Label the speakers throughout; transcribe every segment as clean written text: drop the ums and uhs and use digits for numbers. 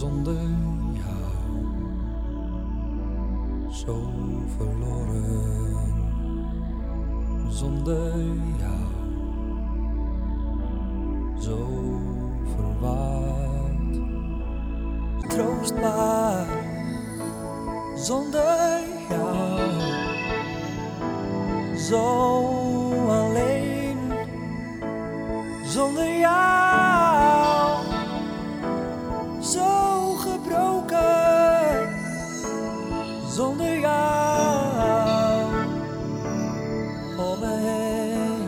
Speaker 1: zonder jou zo verloren, zonder jou zo verwaard, troostbaar, zonder jou zo alleen, zonder jou zo gebroken, zonder jou om me heen.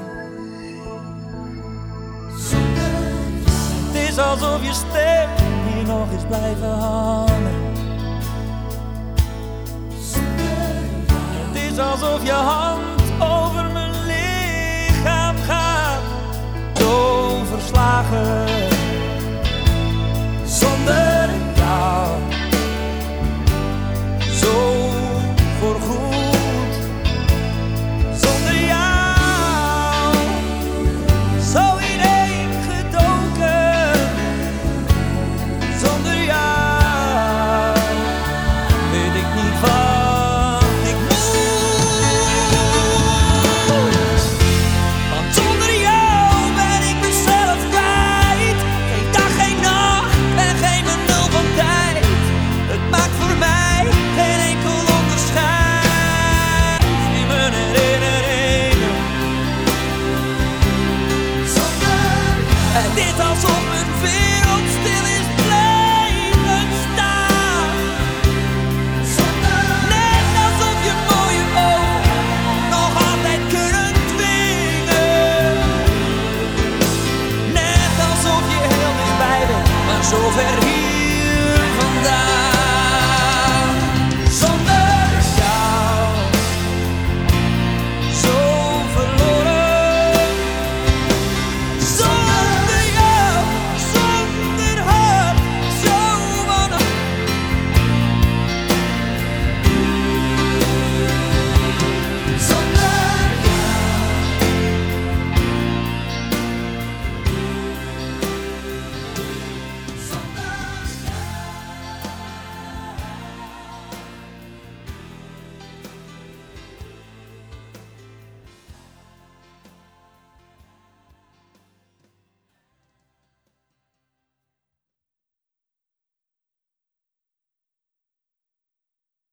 Speaker 1: Het is alsof je stem hier nog eens blijven hangen. Het is alsof je hand